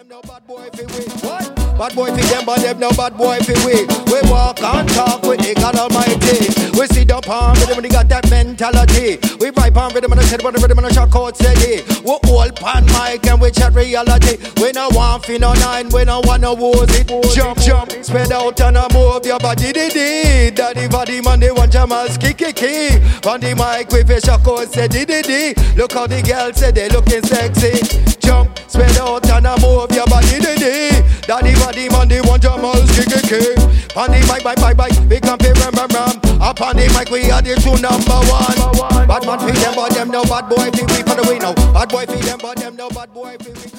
them no bad boy fi we. What? Bad boy fi them, but them no bad boy fi we. We walk and talk with the God Almighty. We sit down palm with them and they got that mentality. We vibe on with them and I said, but with them and I shock out steady. We hold pan mic and we chat reality. We no want fi no nine, we no want no woozy. Jump, jump, spread out and a move your body, di-di. Daddy, body, man, they want your mask, kiki. On the mic with a shock out, say, di-di. Look how the girls say they looking sexy. Jump, spread out and a move your body, di-di. Daddy, body, man, they want your mask, kiki. On the mic, bye, we can pay ram. Up on the mic, we are the two number one. Bad man, feed them, but them no bad boy, fi we for the way now. Bad boy, feed them, but them no bad boy, fi we.